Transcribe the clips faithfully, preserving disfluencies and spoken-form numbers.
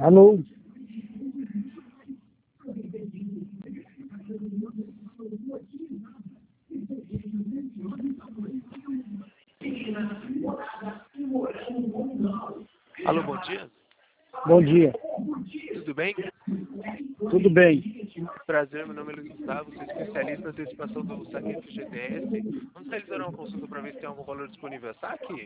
Alô? Alô, bom dia. Bom dia. Tudo bem? Tudo bem? Prazer, meu nome é Luiz Gustavo, sou especialista em antecipação do saque F G T S. Vamos realizar uma consulta para ver se tem algum valor disponível a saque?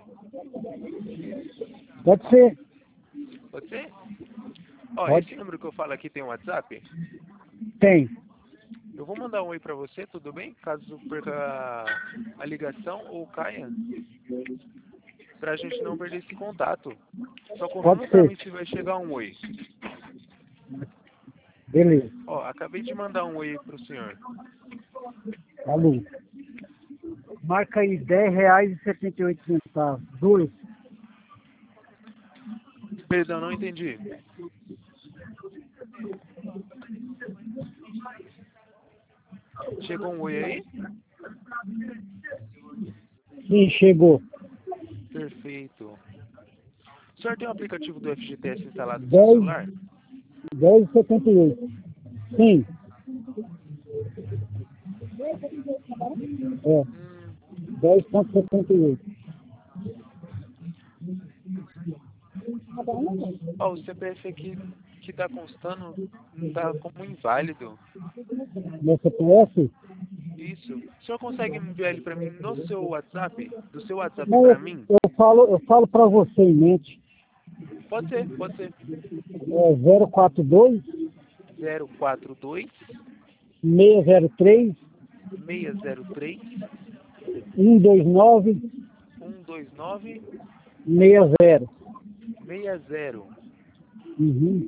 Pode ser? Pode ser? Ó, Pode. esse número que eu falo aqui tem um WhatsApp? Tem. Eu vou mandar um oi para você, tudo bem? Caso perca a ligação ou caia, para a gente não perder esse contato. Só confirma Pode para ser. mim se vai chegar um oi. Beleza. Ó, acabei de mandar um oi para o senhor. Alô? Marca aí dez reais e setenta e oito centavos. Dois. Perdão, não entendi. Chegou um oi aí? Sim, chegou. Perfeito. O senhor tem o aplicativo do F G T S instalado no seu Dez, celular? dez e setenta e oito. Sim. É. Hum, dez e setenta e oito. ó, o C P F aqui que está constando está como inválido. Meu C P F? Isso. O senhor consegue enviar ele para mim no seu WhatsApp? Do seu WhatsApp Não, eu, para mim? eu falo, eu falo para você em mente. Pode ser, pode ser. É zero quatro dois, zero quatro dois, seis zero três, seis zero três, um dois nove, um dois nove, seis zero. seis zero. Uhum.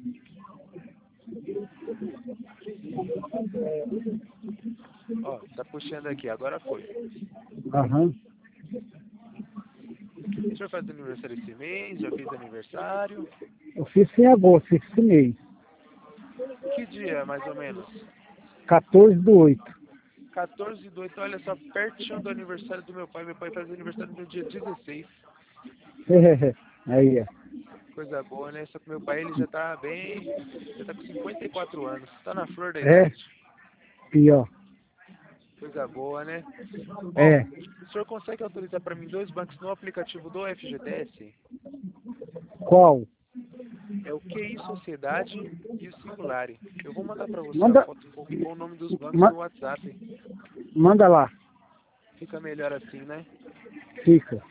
Ó, tá puxando aqui, agora foi. Aham. O senhor faz aniversário esse mês? Já fez aniversário? Eu fiz em agosto, fiz esse mês. Que dia, mais ou menos? quatorze do oito. quatorze do oito, olha só, pertinho do aniversário do meu pai. Meu pai faz aniversário no dia dezesseis. Aí, ó. Coisa boa, né? Só que meu pai, ele já tá bem... Já tá com cinquenta e quatro anos. Tá na flor da É, idade. pior. Coisa boa, né? Ó, É. o senhor consegue autorizar para mim dois bancos no aplicativo do F G T S? Qual? É o Q I Sociedade e o Singulari. Eu vou mandar para você a Manda, foto com com o nome dos bancos ma, no WhatsApp. manda lá. Fica melhor assim, né? Fica.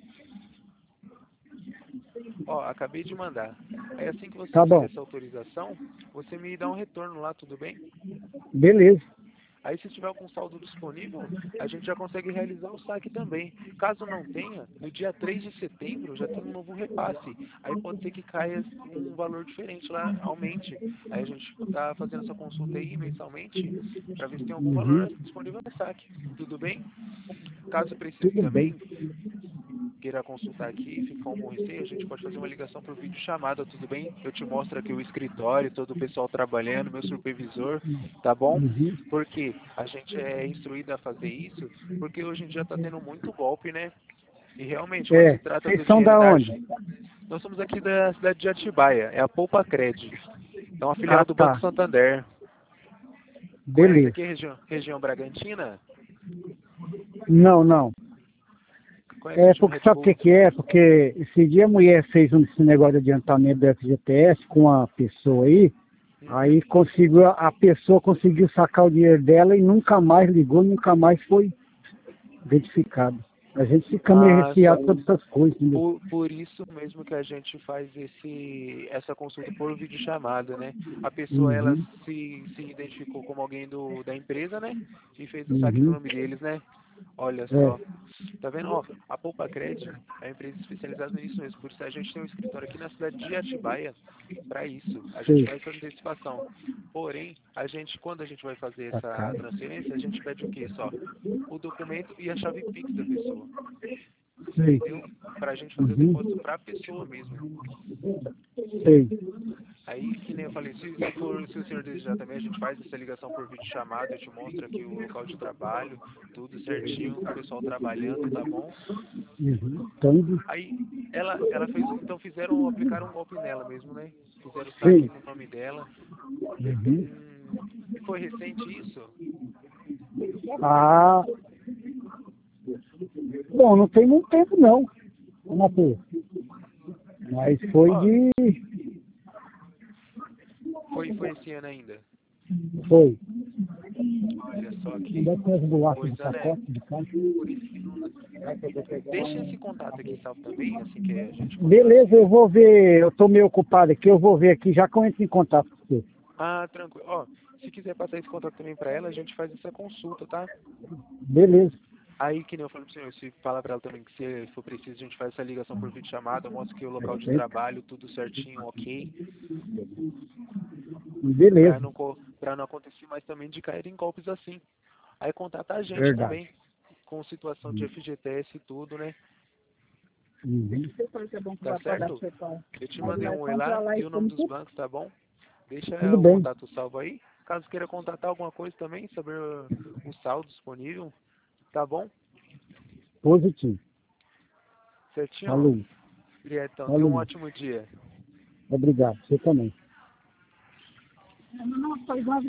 Ó, acabei de mandar. Aí assim que você Tá fizer bom. essa autorização, você me dá um retorno lá, tudo bem? Beleza. Aí se tiver algum saldo disponível, a gente já consegue realizar o saque também. Caso não tenha, no dia três de setembro já tem um novo repasse. Aí pode ser que caia um valor diferente lá, aumente. Aí a gente está fazendo essa consulta aí mensalmente para ver se tem algum Uhum. valor disponível no saque. Tudo bem? Caso precise Tudo bem. também, queira consultar aqui, ficar com receio, a gente pode fazer uma ligação por vídeo chamada, tudo bem? Eu te mostro aqui o escritório, todo o pessoal trabalhando, meu supervisor, tá bom? Uhum. Porque a gente é instruído a fazer isso, porque hoje em dia tá tendo muito golpe, né? E realmente, quando se É. trata Vocês do são dinheiro da da onde? Argentina, nós somos aqui da cidade de Atibaia, é a Poupa Cred, é uma filial Ah, do Banco tá. Santander. Conhece Beleza. aqui a região, região Bragantina? Não, não. Conhece o É show porque Red sabe o que, Bull? que é? Porque esse dia a mulher fez um- esse negócio de adiantamento do F G T S com uma pessoa aí, Uhum. aí conseguiu, a pessoa conseguiu sacar o dinheiro dela e nunca mais ligou, nunca mais foi identificado. A gente fica meio Ah, só receado sobre essas coisas, entendeu? Por, por isso mesmo que a gente faz esse, essa consulta por videochamada, né? A pessoa, ela Uhum, se, se identificou como alguém do, da empresa, né? E fez o saque no uhum, nome deles, né? Olha é, só. Tá vendo? Ó, a Poupa Cred é uma empresa especializada nisso mesmo. Por isso a gente tem um escritório aqui na cidade de Atibaia para isso. A gente sei, faz essa antecipação. Porém, a gente, quando a gente vai fazer essa sacado, transferência, a gente pede o quê? Só o documento e a chave Pix da pessoa. sei, Entendeu? Para a gente fazer o uhum, depósito para a pessoa mesmo. sei. Aí, que nem eu falei, se, se, for, se o senhor desejar também, a gente faz essa ligação por vídeo chamada, eu te mostro aqui o local de trabalho, tudo certinho, o pessoal trabalhando, tá bom? Uhum. Então, Aí, ela, ela fez, então fizeram, aplicaram um golpe nela mesmo, né? Fizeram o saque sim. no nome dela. Uhum. Hum, e foi recente isso? Ah, bom, não tem muito tempo não, Matheus. Mas foi Ó, de. foi, foi esse ano ainda. Foi. Olha só que, Onde é que tem as que bolachas de coisa, né? pacote de caixa? Por isso que não. Deixa esse contato aqui salvo também, assim que a gente Beleza, conseguir. eu vou ver, eu tô meio ocupado aqui, eu vou ver aqui, já que eu entro em contato com você. Ah, tranquilo. Ó, se quiser passar esse contato também pra ela, a gente faz essa consulta, tá? Beleza, Aí, que nem eu falei pro senhor, se falar pra ela também que se for preciso, a gente faz essa ligação por vídeo chamada, mostra que o local de perfeito. trabalho, tudo certinho, ok, pra Beleza, não, co- pra não acontecer mais também de cair em golpes assim. Aí contatar a gente também, verdade. com situação de F G T S e tudo, né? Uhum. Tá certo? Eu te mandei um oi lá e o nome dos bancos, tá bom? Tudo Deixa o bem, contato salvo aí. Caso queira contatar alguma coisa também, saber uh, o saldo disponível, tá bom? positivo. Certinho? Falou, Obrigado, então. Tenha um falou. ótimo dia. Obrigado, você também.